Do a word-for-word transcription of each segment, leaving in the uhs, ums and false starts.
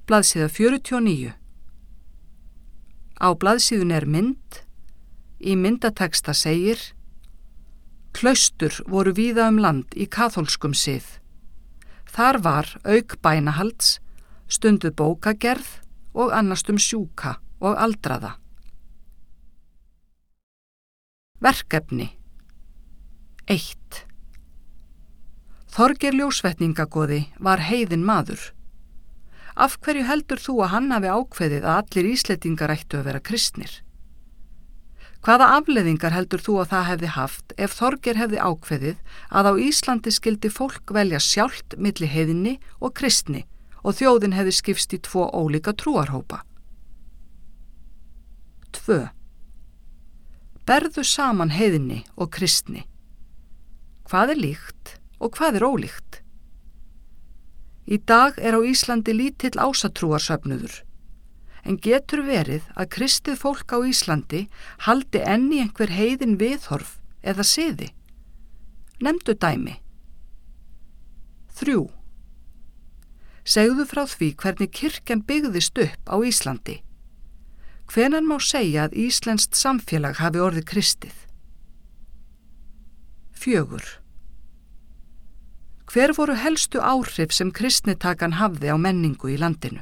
blaðsíða fjörutíu og níu. Á blaðsíðun er mynd, í myndateksta segir: Klaustur voru víða um land í kaþólskum sið. Þar var, auk bænahalds, stunduð bókagerð og annast um sjúka og aldraða. Verkefni eitt. Þorgeir ljósvetningagoði var heiðinn maður. Af hverju heldur þú að hann hafi ákveðið að allir Íslendingar ættu að vera kristnir? Hvaða afleiðingar heldur þú að það hefði haft ef Þorgeir hefði ákveðið að á Íslandi skyldi fólk velja sjálft milli heiðni og kristni og þjóðin hefði skipst í tvo ólíka trúarhópa? tvö. Berðu saman heiðni og kristni. Hvað er líkt og hvað er ólíkt? Í dag er á Íslandi lítill ásatrúarsöfnuður, en getur verið að kristið fólk á Íslandi haldi enn í einhver heiðin viðhorf eða siði? Nefndu dæmi. þrjú. Segðu frá því hvernig kirkjan byggðist upp á Íslandi. Hvenær má segja að íslenskt samfélag hafi orðið kristið? fjögur. Hver voru helstu áhrif sem kristnitakan hafði á menningu í landinu?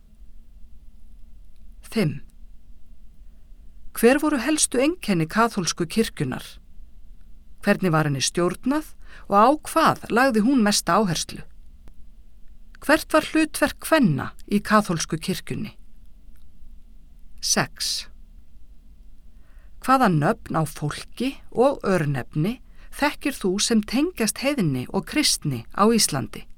fimm. Hver voru helstu einkenni kaþólsku kirkjunar? Hvernig var henni stjórnað og á hvað lagði hún mesta áherslu? Hvert var hlutverk kvenna í kaþólsku kirkjunni? sex. Hvaða nöfn á fólki og örnefni þekkir þú sem tengjast heiðni og kristni á Íslandi?